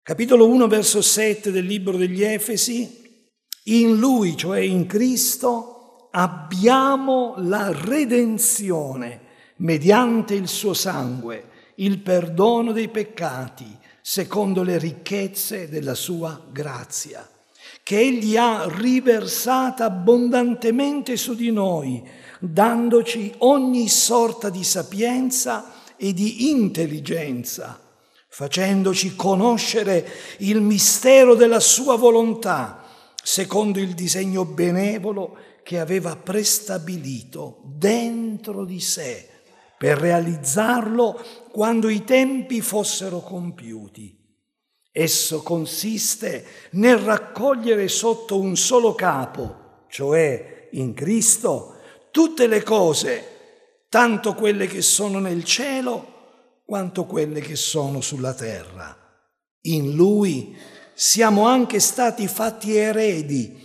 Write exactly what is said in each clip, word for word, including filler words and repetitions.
Capitolo uno, verso sette del libro degli Efesi: in Lui, cioè in Cristo, abbiamo la redenzione mediante il suo sangue, il perdono dei peccati, secondo le ricchezze della sua grazia, che Egli ha riversata abbondantemente su di noi, dandoci ogni sorta di sapienza e di intelligenza, facendoci conoscere il mistero della sua volontà, secondo il disegno benevolo che aveva prestabilito dentro di sé, per realizzarlo quando i tempi fossero compiuti. Esso consiste nel raccogliere sotto un solo capo, cioè in Cristo, tutte le cose, tanto quelle che sono nel cielo quanto quelle che sono sulla terra. In Lui siamo anche stati fatti eredi,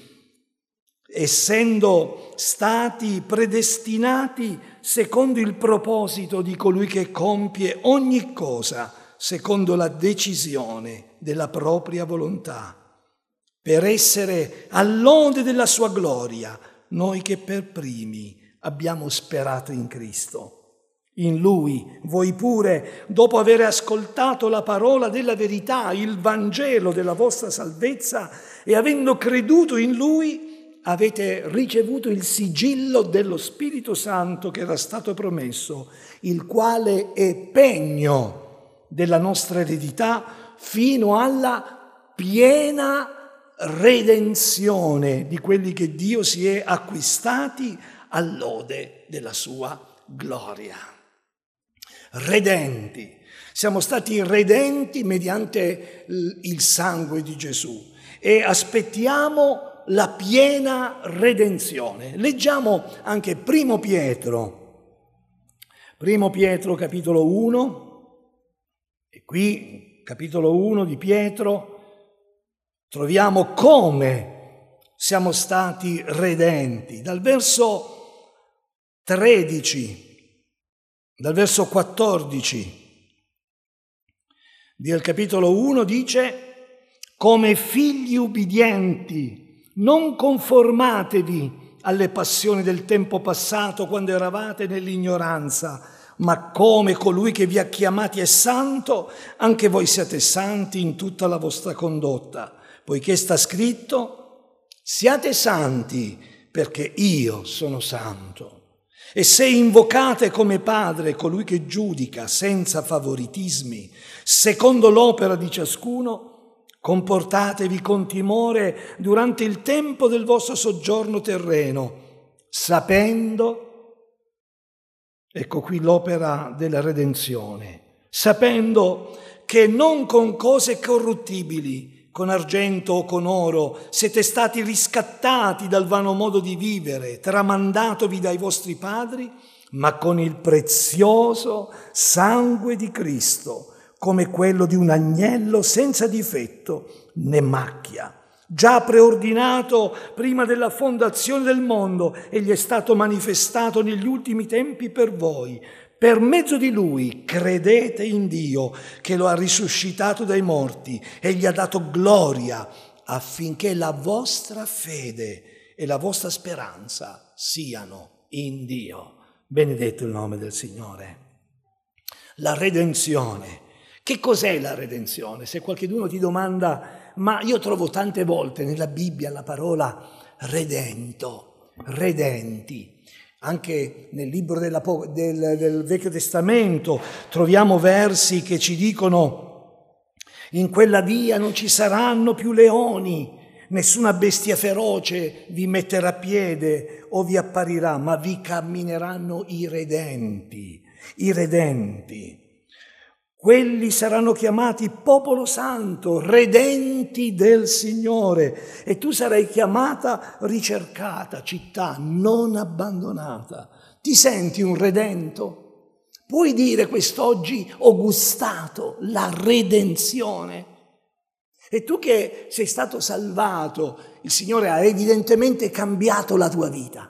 essendo stati predestinati secondo il proposito di colui che compie ogni cosa secondo la decisione della propria volontà, per essere all'ode della sua gloria, noi che per primi abbiamo sperato in Cristo. In Lui, voi pure, dopo aver ascoltato la parola della verità, il Vangelo della vostra salvezza, e avendo creduto in Lui, avete ricevuto il sigillo dello Spirito Santo che era stato promesso, il quale è pegno della nostra eredità fino alla piena redenzione di quelli che Dio si è acquistati all'ode della sua gloria. Redenti. Siamo stati redenti mediante il sangue di Gesù e aspettiamo la piena redenzione. Leggiamo anche Primo Pietro, Primo Pietro capitolo uno, e qui capitolo uno di Pietro troviamo come siamo stati redenti. Dal verso tredici, dal verso quattordici del capitolo uno dice: come figli ubbidienti, non conformatevi alle passioni del tempo passato quando eravate nell'ignoranza, ma come colui che vi ha chiamati è santo, anche voi siate santi in tutta la vostra condotta, poiché sta scritto: siate santi perché io sono santo. E se invocate come Padre colui che giudica senza favoritismi, secondo l'opera di ciascuno, comportatevi con timore durante il tempo del vostro soggiorno terreno, sapendo, ecco qui l'opera della redenzione, sapendo che non con cose corruttibili, con argento o con oro, siete stati riscattati dal vano modo di vivere, tramandatovi dai vostri padri, ma con il prezioso sangue di Cristo, come quello di un agnello senza difetto né macchia, già preordinato prima della fondazione del mondo, e gli è stato manifestato negli ultimi tempi per voi. Per mezzo di Lui credete in Dio, che lo ha risuscitato dai morti e gli ha dato gloria, affinché la vostra fede e la vostra speranza siano in Dio. Benedetto il nome del Signore. La redenzione. Che cos'è la redenzione? Se qualcuno ti domanda, ma io trovo tante volte nella Bibbia la parola redento, redenti. Anche nel libro della, del, del Vecchio Testamento troviamo versi che ci dicono: in quella via non ci saranno più leoni, nessuna bestia feroce vi metterà piede o vi apparirà, ma vi cammineranno i redenti, i redenti. Quelli saranno chiamati popolo santo, redenti del Signore, e tu sarai chiamata ricercata, città non abbandonata. Ti senti un redento? Puoi dire quest'oggi: ho gustato la redenzione? E tu che sei stato salvato, il Signore ha evidentemente cambiato la tua vita.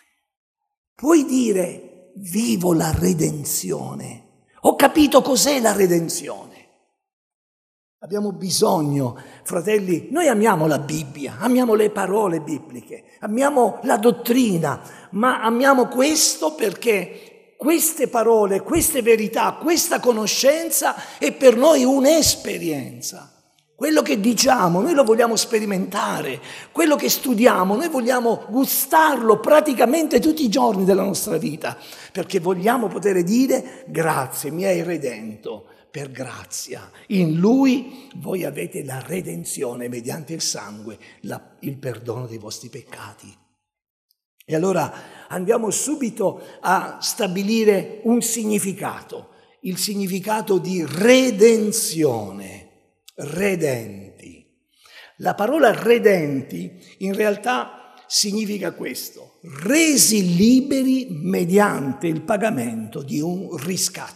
Puoi dire: vivo la redenzione. Ho capito cos'è la redenzione. Abbiamo bisogno, fratelli, noi amiamo la Bibbia, amiamo le parole bibliche, amiamo la dottrina, ma amiamo questo perché queste parole, queste verità, questa conoscenza è per noi un'esperienza. Quello che diciamo, noi lo vogliamo sperimentare, quello che studiamo, noi vogliamo gustarlo praticamente tutti i giorni della nostra vita, perché vogliamo poter dire grazie, mi hai redento. Per grazia, in Lui voi avete la redenzione mediante il sangue, la, il perdono dei vostri peccati. E allora andiamo subito a stabilire un significato, il significato di redenzione, redenti. La parola redenti in realtà significa questo, resi liberi mediante il pagamento di un riscatto.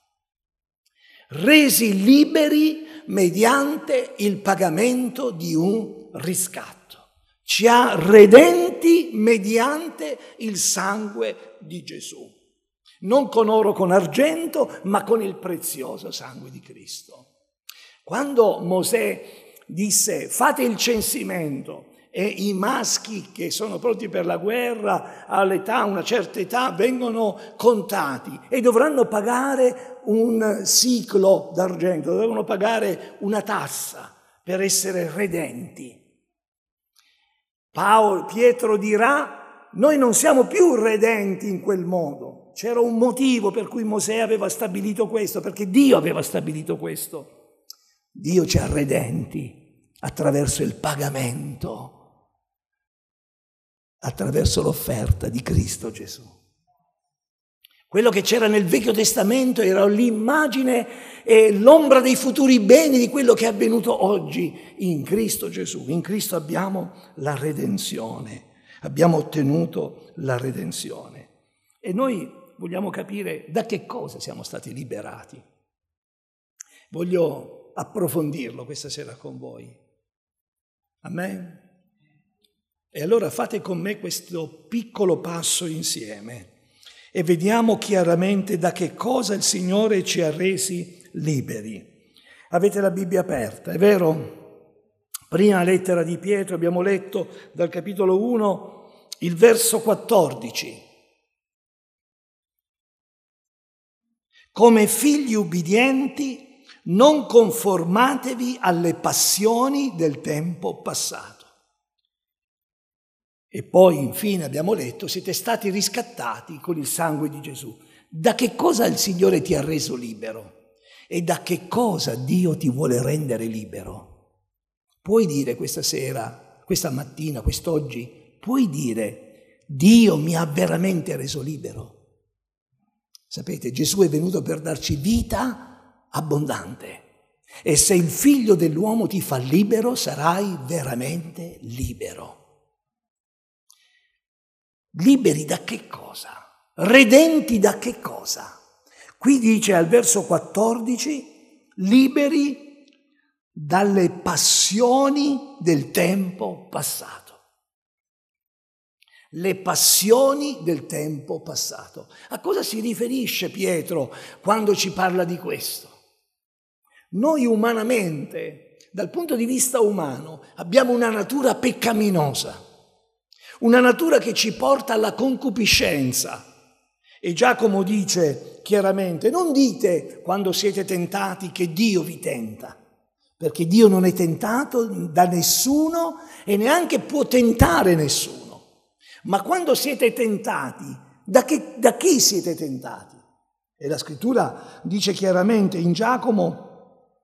Resi liberi mediante il pagamento di un riscatto. Ci ha redenti mediante il sangue di Gesù. Non con oro o con argento, ma con il prezioso sangue di Cristo. Quando Mosè disse fate il censimento e i maschi che sono pronti per la guerra all'età, una certa età, vengono contati e dovranno pagare un siclo d'argento, devono pagare una tassa per essere redenti. Paolo, Pietro dirà, noi non siamo più redenti in quel modo. C'era un motivo per cui Mosè aveva stabilito questo, perché Dio aveva stabilito questo. Dio ci ha redenti attraverso il pagamento, attraverso l'offerta di Cristo Gesù. Quello che c'era nel Vecchio Testamento era l'immagine e l'ombra dei futuri beni di quello che è avvenuto oggi in Cristo Gesù. In Cristo abbiamo la redenzione, abbiamo ottenuto la redenzione. E noi vogliamo capire da che cosa siamo stati liberati. Voglio approfondirlo questa sera con voi. Amen? E allora fate con me questo piccolo passo insieme e vediamo chiaramente da che cosa il Signore ci ha resi liberi. Avete la Bibbia aperta, è vero? Prima lettera di Pietro, abbiamo letto dal capitolo uno il verso quattordici. Come figli ubbidienti, non conformatevi alle passioni del tempo passato. E poi infine abbiamo letto, siete stati riscattati con il sangue di Gesù. Da che cosa il Signore ti ha reso libero? E da che cosa Dio ti vuole rendere libero? Puoi dire questa sera, questa mattina, quest'oggi, puoi dire, Dio mi ha veramente reso libero? Sapete, Gesù è venuto per darci vita abbondante. E se il Figlio dell'uomo ti fa libero, sarai veramente libero. Liberi da che cosa? Redenti da che cosa? Qui dice al verso quattordici, liberi dalle passioni del tempo passato. Le passioni del tempo passato. A cosa si riferisce Pietro quando ci parla di questo? Noi umanamente, dal punto di vista umano, abbiamo una natura peccaminosa. Una natura che ci porta alla concupiscenza. E Giacomo dice chiaramente, non dite quando siete tentati che Dio vi tenta, perché Dio non è tentato da nessuno e neanche può tentare nessuno. Ma quando siete tentati, da, che, da chi siete tentati? E la scrittura dice chiaramente in Giacomo,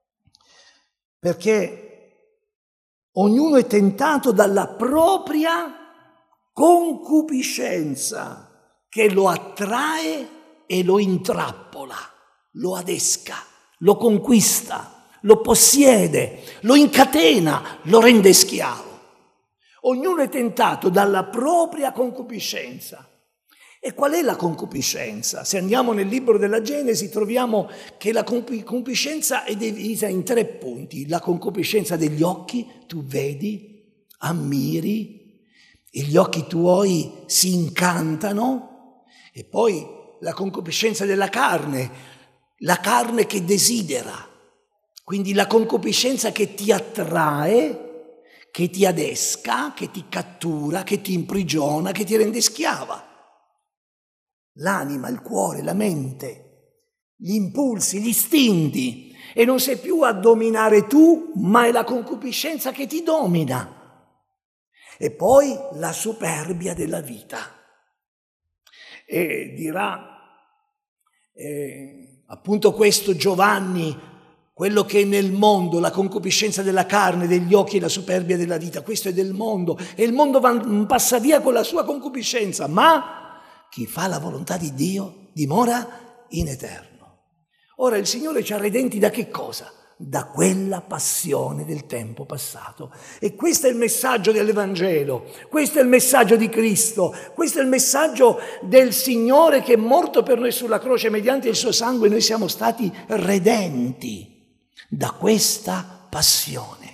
perché ognuno è tentato dalla propria concupiscenza che lo attrae e lo intrappola, lo adesca, lo conquista, lo possiede, lo incatena, lo rende schiavo. Ognuno è tentato dalla propria concupiscenza. E qual è la concupiscenza? Se andiamo nel libro della Genesi troviamo che la concupiscenza è divisa in tre punti. La concupiscenza degli occhi, tu vedi, ammiri, e gli occhi tuoi si incantano, e poi la concupiscenza della carne, la carne che desidera. Quindi la concupiscenza che ti attrae, che ti adesca, che ti cattura, che ti imprigiona, che ti rende schiava. L'anima, il cuore, la mente, gli impulsi, gli istinti. E non sei più a dominare tu, ma è la concupiscenza che ti domina. E poi la superbia della vita. E dirà, eh, appunto questo Giovanni, quello che è nel mondo, la concupiscenza della carne, degli occhi e la superbia della vita, questo è del mondo. E il mondo va, passa via con la sua concupiscenza, ma chi fa la volontà di Dio dimora in eterno. Ora il Signore ci ha redenti da che cosa? Da quella passione del tempo passato. E questo è il messaggio dell'Evangelo, questo è il messaggio di Cristo, questo è il messaggio del Signore che è morto per noi sulla croce mediante il suo sangue. Noi siamo stati redenti da questa passione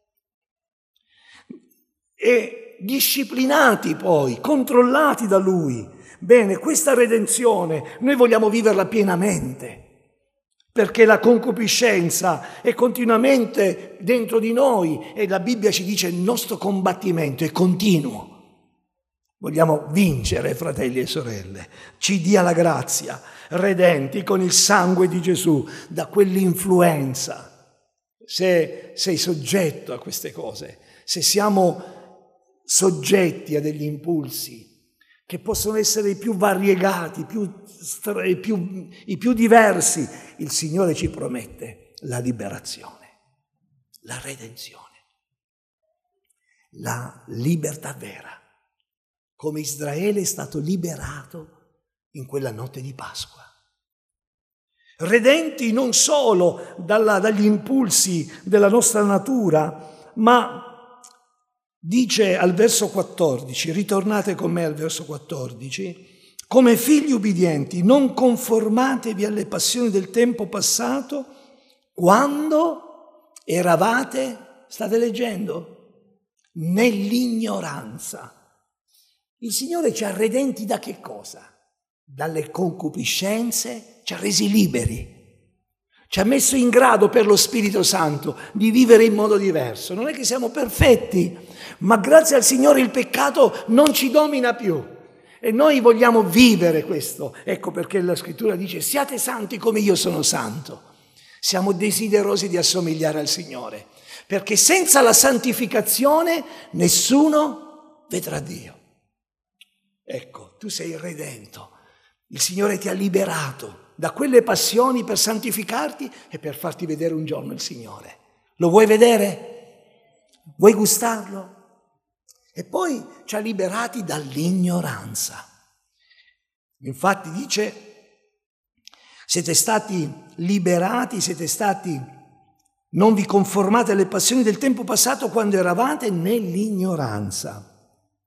e disciplinati poi, controllati da Lui. Bene, questa redenzione noi vogliamo viverla pienamente, perché la concupiscenza è continuamente dentro di noi e la Bibbia ci dice il nostro combattimento è continuo. Vogliamo vincere, fratelli e sorelle. Ci dia la grazia, redenti con il sangue di Gesù, da quell'influenza. Se sei soggetto a queste cose, se siamo soggetti a degli impulsi che possono essere i più variegati, più, i, più, i più diversi, il Signore ci promette la liberazione, la redenzione, la libertà vera, come Israele è stato liberato in quella notte di Pasqua. Redenti non solo dalla, dagli impulsi della nostra natura, ma dice al verso quattordici, ritornate con me al verso quattordici, come figli ubbidienti non conformatevi alle passioni del tempo passato, quando eravate, state leggendo, nell'ignoranza. Il Signore ci ha redenti da che cosa? Dalle concupiscenze, ci ha resi liberi. Ci ha messo in grado per lo Spirito Santo di vivere in modo diverso. Non è che siamo perfetti, ma grazie al Signore il peccato non ci domina più. E noi vogliamo vivere questo. Ecco perché la Scrittura dice: siate santi come io sono santo. Siamo desiderosi di assomigliare al Signore, perché senza la santificazione nessuno vedrà Dio. Ecco, tu sei redento. Il Signore ti ha liberato da quelle passioni per santificarti e per farti vedere un giorno il Signore. Lo vuoi vedere? Vuoi gustarlo? E poi ci ha liberati dall'ignoranza. Infatti dice: siete stati liberati, siete stati, non vi conformate alle passioni del tempo passato quando eravate nell'ignoranza.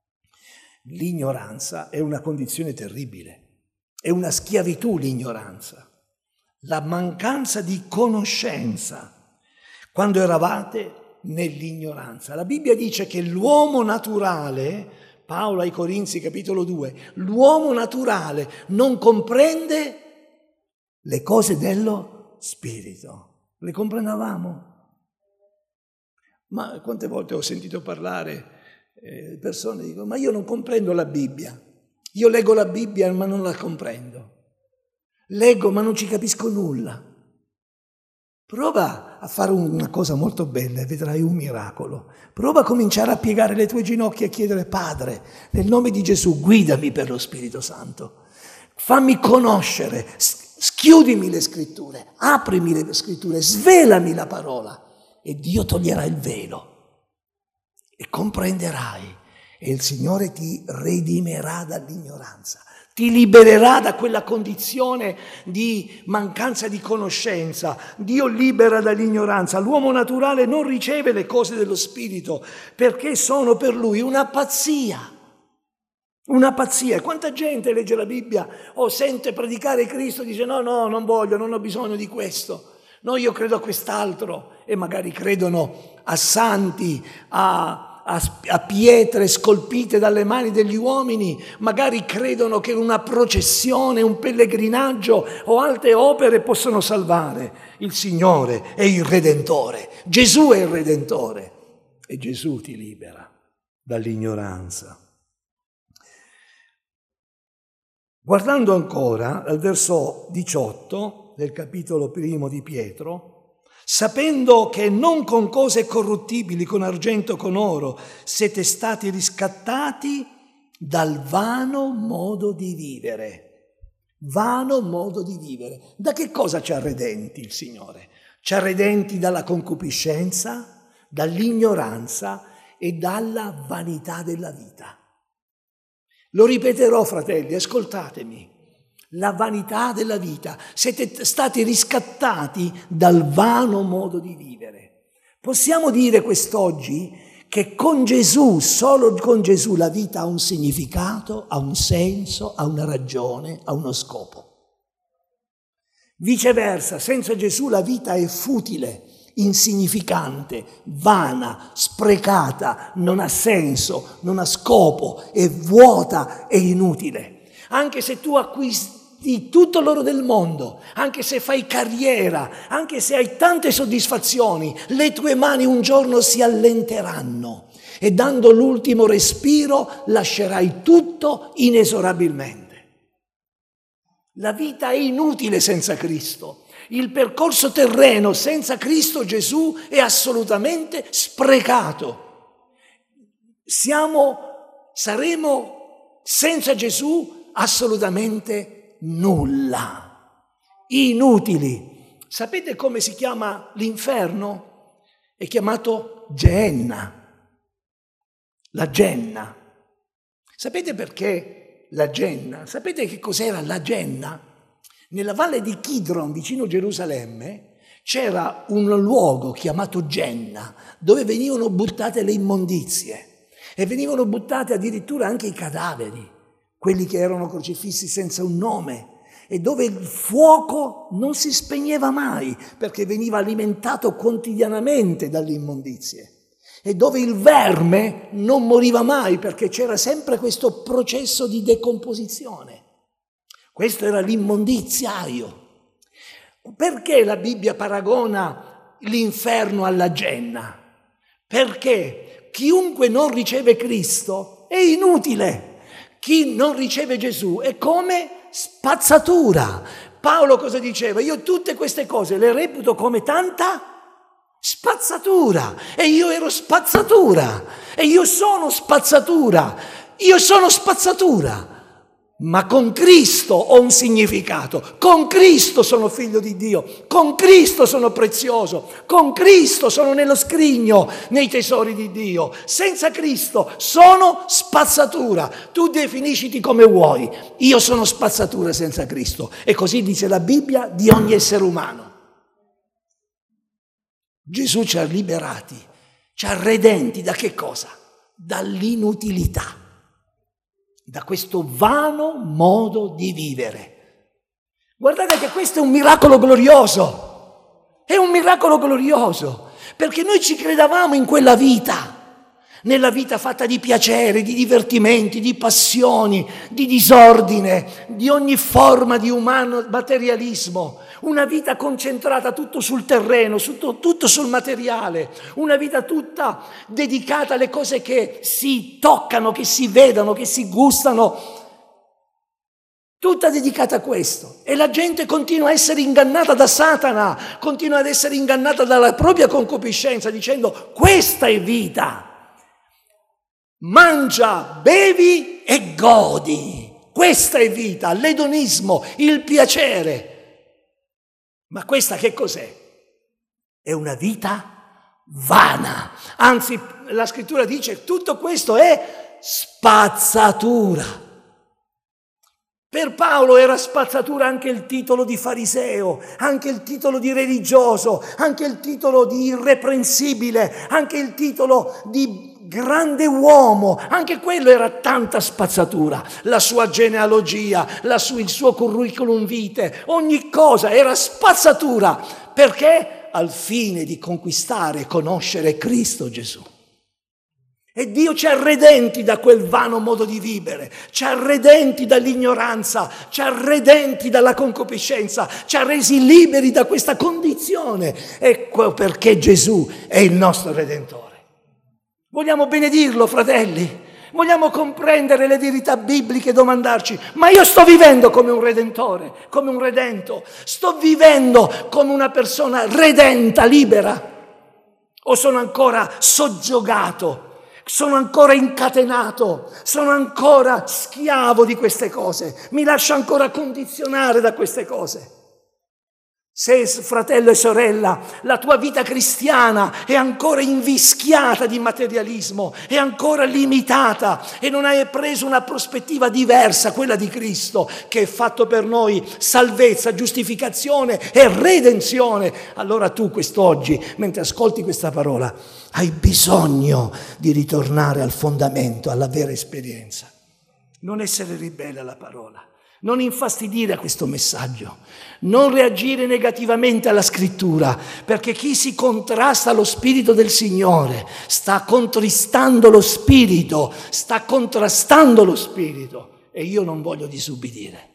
L'ignoranza è una condizione terribile. È una schiavitù l'ignoranza, la mancanza di conoscenza, quando eravate nell'ignoranza. La Bibbia dice che l'uomo naturale, Paolo ai Corinzi capitolo due, l'uomo naturale non comprende le cose dello Spirito. Le comprendevamo? Ma quante volte ho sentito parlare eh, persone che dicono: ma io non comprendo la Bibbia. Io leggo la Bibbia ma non la comprendo. Leggo ma non ci capisco nulla. Prova a fare una cosa molto bella e vedrai un miracolo. Prova a cominciare a piegare le tue ginocchia e chiedere: Padre, nel nome di Gesù, guidami per lo Spirito Santo. Fammi conoscere, schiudimi le scritture, aprimi le scritture, svelami la parola e Dio toglierà il velo e comprenderai. E il Signore ti redimerà dall'ignoranza, ti libererà da quella condizione di mancanza di conoscenza. Dio libera dall'ignoranza. L'uomo naturale non riceve le cose dello Spirito perché sono per lui una pazzia. Una pazzia. E quanta gente legge la Bibbia o sente predicare Cristo e dice: no, no, non voglio, non ho bisogno di questo. No, io credo a quest'altro. E magari credono a santi, a a, a pietre scolpite dalle mani degli uomini, magari credono che una processione, un pellegrinaggio o altre opere possono salvare. Il Signore è il Redentore, Gesù è il Redentore e Gesù ti libera dall'ignoranza. Guardando ancora al verso diciotto del capitolo primo di Pietro, sapendo che non con cose corruttibili, con argento, con oro, siete stati riscattati dal vano modo di vivere. Vano modo di vivere. Da che cosa ci ha redenti il Signore? Ci ha redenti dalla concupiscenza, dall'ignoranza e dalla vanità della vita. Lo ripeterò, fratelli, ascoltatemi. La vanità della vita. Siete stati riscattati dal vano modo di vivere. Possiamo dire quest'oggi che con Gesù, solo con Gesù, la vita ha un significato, ha un senso, ha una ragione, ha uno scopo. Viceversa, senza Gesù la vita è futile, insignificante, vana, sprecata, non ha senso, non ha scopo, è vuota e inutile. Anche se tu acquisti tutto l'oro del mondo, anche se fai carriera, anche se hai tante soddisfazioni, le tue mani un giorno si allenteranno e dando l'ultimo respiro lascerai tutto inesorabilmente. La vita è inutile senza Cristo. Il percorso terreno senza Cristo Gesù è assolutamente sprecato. Siamo, saremo senza Gesù assolutamente nulla, inutili. Sapete come si chiama l'inferno? È chiamato Geenna, la Genna. Sapete perché la Genna? Sapete che cos'era la Genna? Nella valle di Kidron, vicino Gerusalemme, c'era un luogo chiamato Genna, dove venivano buttate le immondizie e venivano buttate addirittura anche i cadaveri, quelli che erano crocifissi senza un nome, e dove il fuoco non si spegneva mai perché veniva alimentato quotidianamente dalle immondizie, e dove il verme non moriva mai perché c'era sempre questo processo di decomposizione. Questo era l'immondiziario. Perché la Bibbia paragona l'inferno alla Genna? Perché chiunque non riceve Cristo è inutile. Chi non riceve Gesù è come spazzatura. Paolo cosa diceva? Io tutte queste cose le reputo come tanta spazzatura. E io ero spazzatura. E io sono spazzatura. Io sono spazzatura. Ma con Cristo ho un significato, con Cristo sono figlio di Dio, con Cristo sono prezioso, con Cristo sono nello scrigno, nei tesori di Dio. Senza Cristo sono spazzatura. Tu definisciti come vuoi, io sono spazzatura senza Cristo. E così dice la Bibbia di ogni essere umano. Gesù ci ha liberati, ci ha redenti da che cosa? Dall'inutilità. Da questo vano modo di vivere. Guardate che questo è un miracolo glorioso, è un miracolo glorioso, perché noi ci credevamo in quella vita, nella vita fatta di piacere, di divertimenti, di passioni, di disordine, di ogni forma di umano materialismo, una vita concentrata tutto sul terreno, tutto, tutto sul materiale, una vita tutta dedicata alle cose che si toccano, che si vedono, che si gustano, tutta dedicata a questo. E la gente continua a essere ingannata da Satana, continua ad essere ingannata dalla propria concupiscenza, dicendo: questa è vita, mangia, bevi e godi, questa è vita, l'edonismo, il piacere. Ma questa che cos'è? È una vita vana. Anzi, la scrittura dice tutto questo è spazzatura. Per Paolo era spazzatura anche il titolo di fariseo, anche il titolo di religioso, anche il titolo di irreprensibile, anche il titolo di grande uomo, anche quello era tanta spazzatura. La sua genealogia, la su, il suo curriculum vitae, ogni cosa era spazzatura. Perché? Al fine di conquistare e conoscere Cristo Gesù. E Dio ci ha redenti da quel vano modo di vivere, ci ha redenti dall'ignoranza, ci ha redenti dalla concupiscenza, ci ha resi liberi da questa condizione. Ecco perché Gesù è il nostro Redentore. Vogliamo benedirlo, fratelli? Vogliamo comprendere le verità bibliche e domandarci: ma io sto vivendo come un Redentore, come un redento? Sto vivendo come una persona redenta, libera? O sono ancora soggiogato? Sono ancora incatenato, sono ancora schiavo di queste cose, mi lascio ancora condizionare da queste cose. Se, fratello e sorella, la tua vita cristiana è ancora invischiata di materialismo, è ancora limitata e non hai preso una prospettiva diversa, quella di Cristo, che è fatto per noi salvezza, giustificazione e redenzione, allora tu quest'oggi, mentre ascolti questa parola, hai bisogno di ritornare al fondamento, alla vera esperienza. Non essere ribelle alla parola. Non infastidire a questo messaggio, non reagire negativamente alla scrittura, perché chi si contrasta allo Spirito del Signore sta contristando lo Spirito, sta contrastando lo Spirito, e io non voglio disubbidire.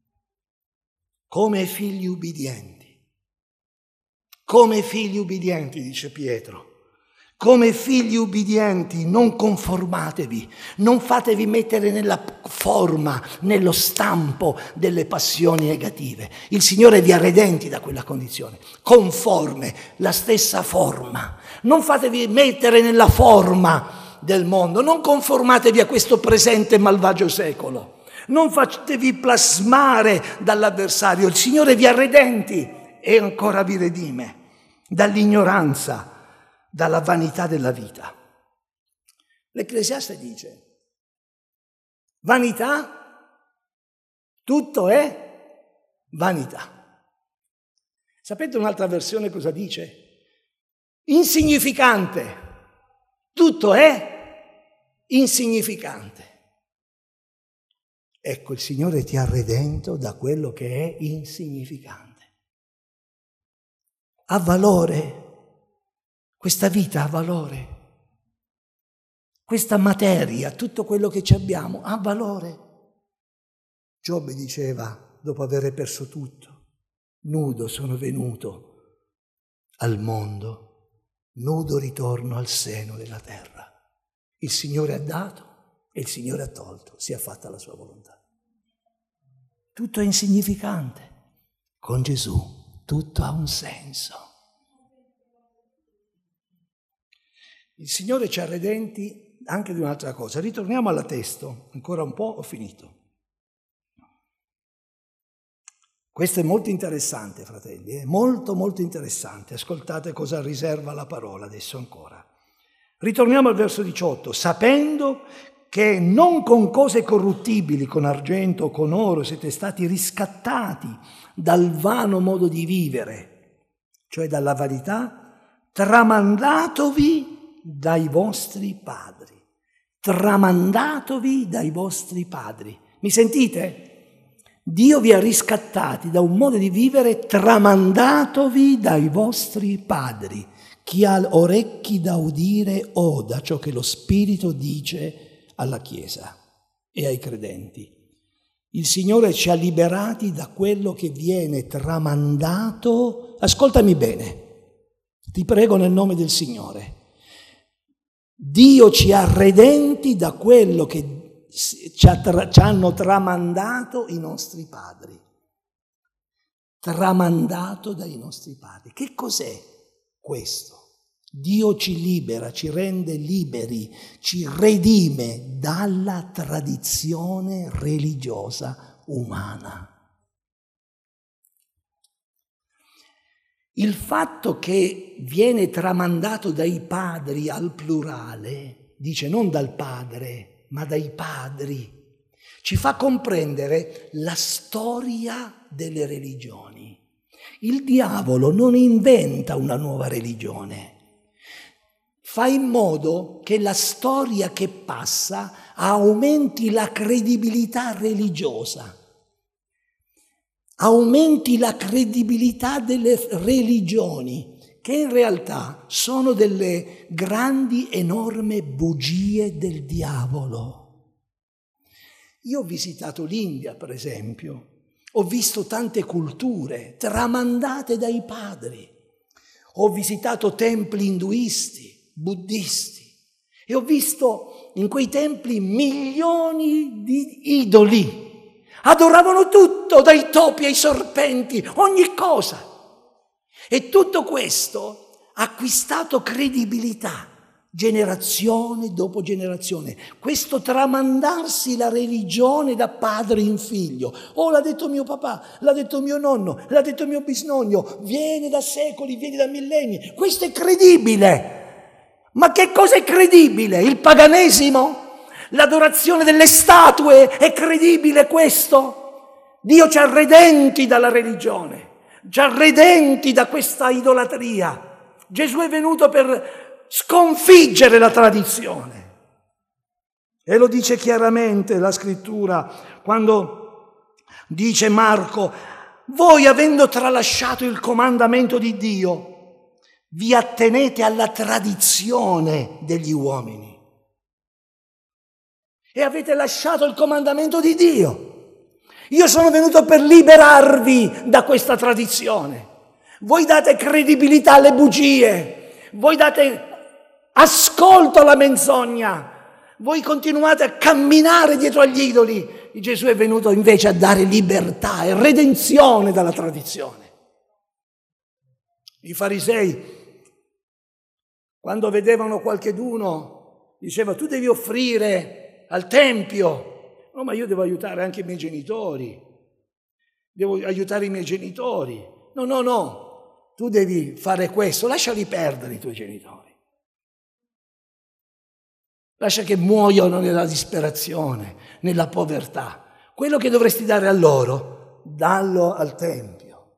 Come figli ubbidienti, come figli ubbidienti, dice Pietro. Come figli ubbidienti non conformatevi, non fatevi mettere nella forma, nello stampo delle passioni negative. Il Signore vi ha redenti da quella condizione, conforme, la stessa forma. Non fatevi mettere nella forma del mondo, non conformatevi a questo presente malvagio secolo, non fatevi plasmare dall'avversario. Il Signore vi ha redenti e ancora vi redime dall'ignoranza, dalla vanità della vita. L'Ecclesiaste dice: vanità, tutto è vanità. Sapete un'altra versione cosa dice? Insignificante, tutto è insignificante. Ecco, il Signore ti ha redento da quello che è insignificante. Ha valore. Questa vita ha valore, questa materia, tutto quello che ci abbiamo ha valore. Giobbe diceva, dopo aver perso tutto: nudo sono venuto al mondo, nudo ritorno al seno della terra. Il Signore ha dato e il Signore ha tolto, sia fatta la sua volontà. Tutto è insignificante. Con Gesù tutto ha un senso. Il Signore ci ha redenti anche di un'altra cosa. Ritorniamo al testo, ancora un po', ho finito. Questo è molto interessante, fratelli, è molto molto interessante. Ascoltate cosa riserva la parola adesso ancora. Ritorniamo al verso diciotto. Sapendo che non con cose corruttibili, con argento o con oro, siete stati riscattati dal vano modo di vivere, cioè dalla vanità, tramandatovi dai vostri padri, tramandatovi dai vostri padri. Mi sentite? Dio vi ha riscattati da un modo di vivere tramandatovi dai vostri padri. Chi ha orecchi da udire oda ciò che lo Spirito dice alla Chiesa e ai credenti. Il Signore ci ha liberati da quello che viene tramandato. Ascoltami bene, ti prego nel nome del Signore. Dio ci ha redenti da quello che ci, ha tra, ci hanno tramandato i nostri padri. Tramandato dai nostri padri. Che cos'è questo? Dio ci libera, ci rende liberi, ci redime dalla tradizione religiosa umana. Il fatto che viene tramandato dai padri al plurale, dice non dal padre, ma dai padri, ci fa comprendere la storia delle religioni. Il diavolo non inventa una nuova religione, fa in modo che la storia che passa aumenti la credibilità religiosa. Aumenti la credibilità delle religioni che in realtà sono delle grandi, enormi bugie del diavolo. Io ho visitato l'India, per esempio, ho visto tante culture tramandate dai padri, ho visitato templi induisti, buddisti e ho visto in quei templi milioni di idoli. Adoravano tutto, dai topi ai serpenti, ogni cosa. E tutto questo ha acquistato credibilità, generazione dopo generazione. Questo tramandarsi la religione da padre in figlio. Oh, l'ha detto mio papà, l'ha detto mio nonno, l'ha detto mio bisnonno, viene da secoli, viene da millenni. Questo è credibile. Ma che cosa è credibile? Il paganesimo? L'adorazione delle statue? È credibile questo? Dio ci ha redenti dalla religione. Ci ha redenti da questa idolatria. Gesù è venuto per sconfiggere la tradizione. E lo dice chiaramente la scrittura quando dice Marco: voi avendo tralasciato il comandamento di Dio, vi attenete alla tradizione degli uomini. E avete lasciato il comandamento di Dio. Io sono venuto per liberarvi da questa tradizione. Voi date credibilità alle bugie, voi date ascolto alla menzogna, voi continuate a camminare dietro agli idoli. Gesù è venuto invece a dare libertà e redenzione dalla tradizione. I farisei, quando vedevano qualcheduno, diceva: tu devi offrire al tempio. No, ma io devo aiutare anche i miei genitori, devo aiutare i miei genitori. No, no, no, tu devi fare questo, lasciali perdere i tuoi genitori. Lascia che muoiono nella disperazione, nella povertà. Quello che dovresti dare a loro, dallo al Tempio.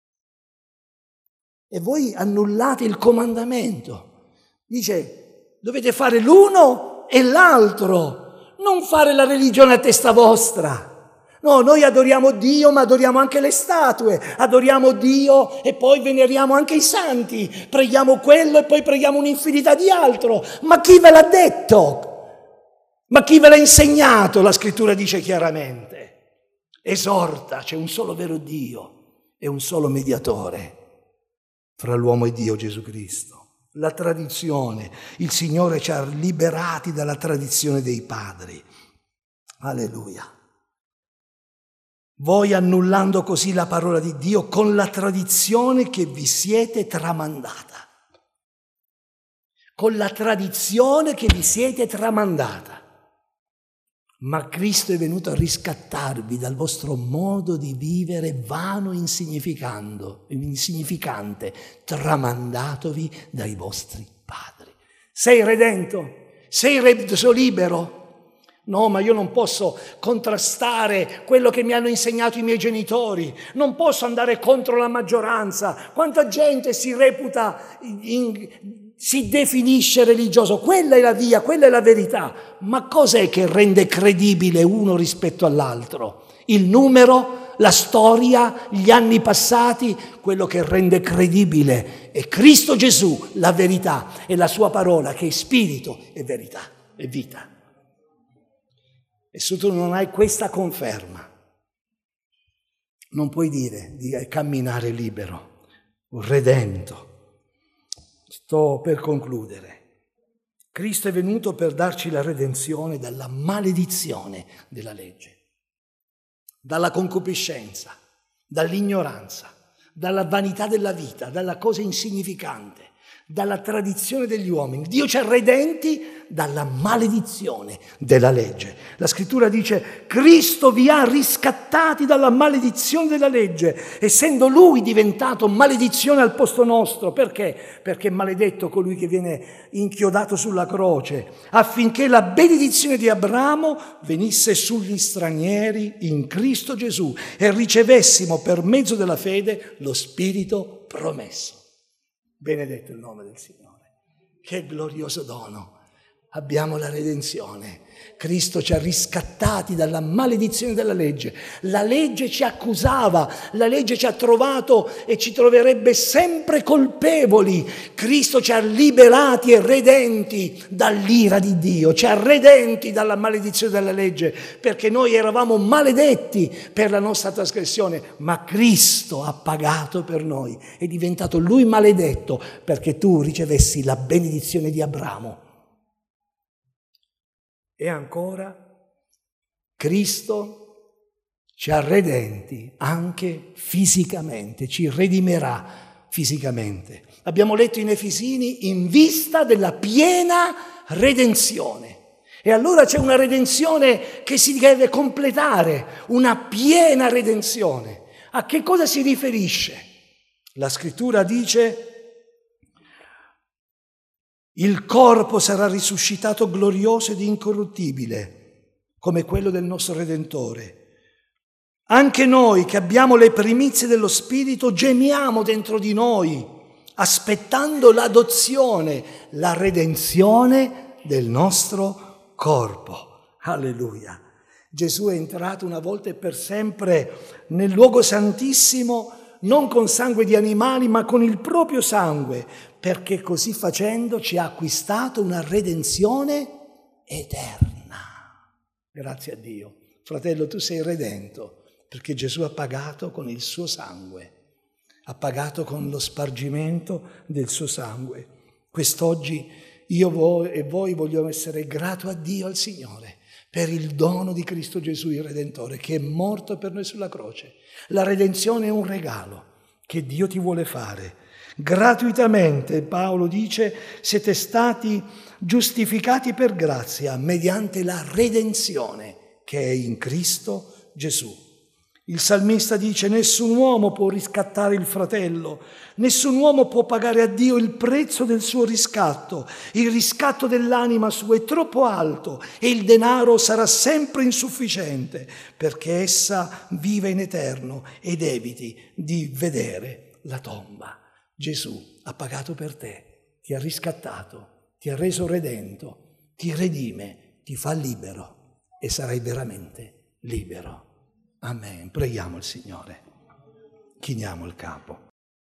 E voi annullate il comandamento. Dice: dovete fare l'uno e l'altro. Non fare la religione a testa vostra. No, noi adoriamo Dio, ma adoriamo anche le statue. Adoriamo Dio e poi veneriamo anche i santi. Preghiamo quello e poi preghiamo un'infinità di altro. Ma chi ve l'ha detto? Ma chi ve l'ha insegnato? La scrittura dice chiaramente. Esorta, c'è un solo vero Dio e un solo mediatore fra l'uomo e Dio, Gesù Cristo. La tradizione, il Signore ci ha liberati dalla tradizione dei padri. Alleluia. Voi annullando così la parola di Dio con la tradizione che vi siete tramandata. Con la tradizione che vi siete tramandata. Ma Cristo è venuto a riscattarvi dal vostro modo di vivere vano e insignificante, tramandatovi dai vostri padri. Sei redento? Sei reso libero? No, ma io non posso contrastare quello che mi hanno insegnato i miei genitori, non posso andare contro la maggioranza. Quanta gente si reputa in... si definisce religioso, quella è la via, quella è la verità. Ma cos'è che rende credibile uno rispetto all'altro? Il numero, la storia, gli anni passati? Quello che rende credibile è Cristo Gesù, la verità, e la sua parola che è spirito e verità e vita. E se tu non hai questa conferma, non puoi dire di camminare libero, redento. Sto per concludere. Cristo è venuto per darci la redenzione dalla maledizione della legge, dalla concupiscenza, dall'ignoranza, dalla vanità della vita, dalla cosa insignificante, dalla tradizione degli uomini. Dio ci ha redenti dalla maledizione della legge. La scrittura dice: Cristo vi ha riscattati dalla maledizione della legge, essendo Lui diventato maledizione al posto nostro. Perché? Perché è maledetto colui che viene inchiodato sulla croce, affinché la benedizione di Abramo venisse sugli stranieri in Cristo Gesù e ricevessimo per mezzo della fede lo Spirito promesso. Benedetto il nome del Signore. Che glorioso dono. Abbiamo la redenzione. Cristo ci ha riscattati dalla maledizione della legge. La legge ci accusava, la legge ci ha trovato e ci troverebbe sempre colpevoli. Cristo ci ha liberati e redenti dall'ira di Dio, ci ha redenti dalla maledizione della legge, perché noi eravamo maledetti per la nostra trasgressione, ma Cristo ha pagato per noi. È diventato Lui maledetto perché tu ricevessi la benedizione di Abramo. E ancora, Cristo ci ha redenti anche fisicamente, ci redimerà fisicamente. Abbiamo letto in Efesini in vista della piena redenzione. E allora c'è una redenzione che si deve completare, una piena redenzione. A che cosa si riferisce? La Scrittura dice: il corpo sarà risuscitato glorioso ed incorruttibile, come quello del nostro Redentore. Anche noi che abbiamo le primizie dello Spirito gemiamo dentro di noi, aspettando l'adozione, la redenzione del nostro corpo. Alleluia! Gesù è entrato una volta e per sempre nel luogo santissimo, non con sangue di animali, ma con il proprio sangue, perché così facendo ci ha acquistato una redenzione eterna. Grazie a Dio. Fratello, tu sei redento, perché Gesù ha pagato con il suo sangue, ha pagato con lo spargimento del suo sangue. Quest'oggi io voi e voi voglio essere grato a Dio, al Signore, per il dono di Cristo Gesù, il Redentore, che è morto per noi sulla croce. La redenzione è un regalo che Dio ti vuole fare. Gratuitamente, Paolo dice, siete stati giustificati per grazia, mediante la redenzione che è in Cristo Gesù. Il salmista dice: nessun uomo può riscattare il fratello, nessun uomo può pagare a Dio il prezzo del suo riscatto. Il riscatto dell'anima sua è troppo alto e il denaro sarà sempre insufficiente, perché essa vive in eterno ed eviti di vedere la tomba. Gesù ha pagato per te, ti ha riscattato, ti ha reso redento, ti redime, ti fa libero e sarai veramente libero. Amen. Preghiamo il Signore. Chiniamo il capo.